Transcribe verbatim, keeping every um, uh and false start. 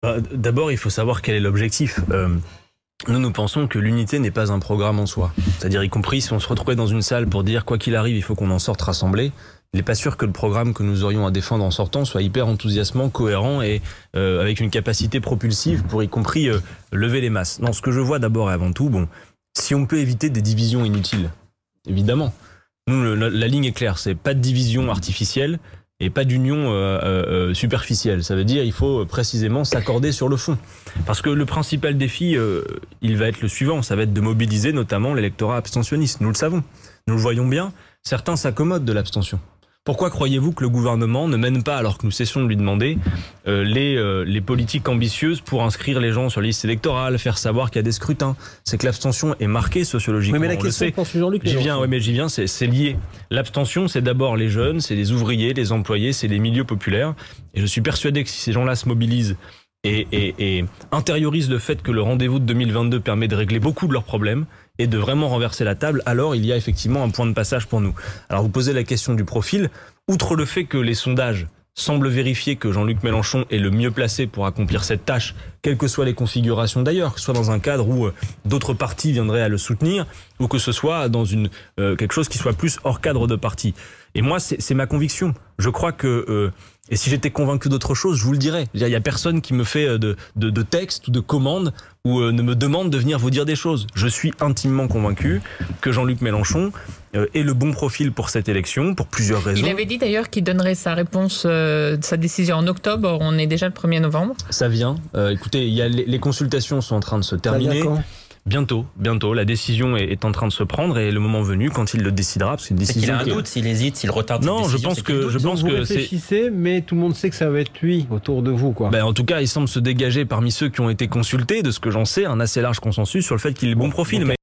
Bah, D'abord, il faut savoir quel est l'objectif. Euh, nous, nous pensons que l'unité n'est pas un programme en soi. C'est-à-dire, y compris si on se retrouvait dans une salle pour dire quoi qu'il arrive, il faut qu'on en sorte rassemblés. Il n'est pas sûr que le programme que nous aurions à défendre en sortant soit hyper enthousiasmant, cohérent et euh, avec une capacité propulsive pour y compris euh, lever les masses. Non, ce que je vois d'abord et avant tout, bon, si on peut éviter des divisions inutiles, évidemment. Nous, le, la, la ligne est claire, c'est pas de division artificielle et pas d'union euh, euh, superficielle. Ça veut dire il faut précisément s'accorder sur le fond. Parce que le principal défi, euh, il va être le suivant, ça va être de mobiliser notamment l'électorat abstentionniste. Nous le savons, nous le voyons bien, certains s'accommodent de l'abstention. Pourquoi croyez-vous que le gouvernement ne mène pas, alors que nous cessons de lui demander, euh, les, euh, les politiques ambitieuses pour inscrire les gens sur les listes électorales, faire savoir qu'il y a des scrutins? C'est que l'abstention est marquée sociologiquement. Oui, mais la question, pense Jean-Luc, j'y viens, ouais, mais j'y viens, c'est, c'est lié. L'abstention, c'est d'abord les jeunes, c'est les ouvriers, les employés, c'est les milieux populaires. Et je suis persuadé que si ces gens-là se mobilisent et, et, et intériorisent le fait que le rendez-vous de deux mille vingt-deux permet de régler beaucoup de leurs problèmes, et de vraiment renverser la table, alors il y a effectivement un point de passage pour nous. Alors vous posez la question du profil, outre le fait que les sondages semblent vérifier que Jean-Luc Mélenchon est le mieux placé pour accomplir cette tâche, quelles que soient les configurations d'ailleurs, que ce soit dans un cadre où euh, d'autres partis viendraient à le soutenir, ou que ce soit dans une euh, quelque chose qui soit plus hors cadre de parti. Et moi, c'est, c'est ma conviction. Je crois que, euh, et si j'étais convaincu d'autre chose, je vous le dirais. Il y a personne qui me fait de, de, de texte ou de commande ou euh, ne me demande de venir vous dire des choses. Je suis intimement convaincu que Jean-Luc Mélenchon euh, est le bon profil pour cette élection, pour plusieurs raisons. Il avait dit d'ailleurs qu'il donnerait sa réponse, euh, sa décision en octobre. On est déjà le premier novembre. Ça vient. Euh, écoutez, il y a les, les consultations sont en train de se terminer. Bientôt, bientôt. La décision est, est en train de se prendre et le moment venu, quand il le décidera, parce que c'est une décision. C'est qu'il a un doute, s'il hésite, s'il retarde. Non, cette je pense que je Donc pense vous que réfléchissez, mais tout le monde sait que ça va être lui autour de vous, quoi. Ben, en tout cas, il semble se dégager parmi ceux qui ont été consultés, de ce que j'en sais, un assez large consensus sur le fait qu'il est bon profil. Mais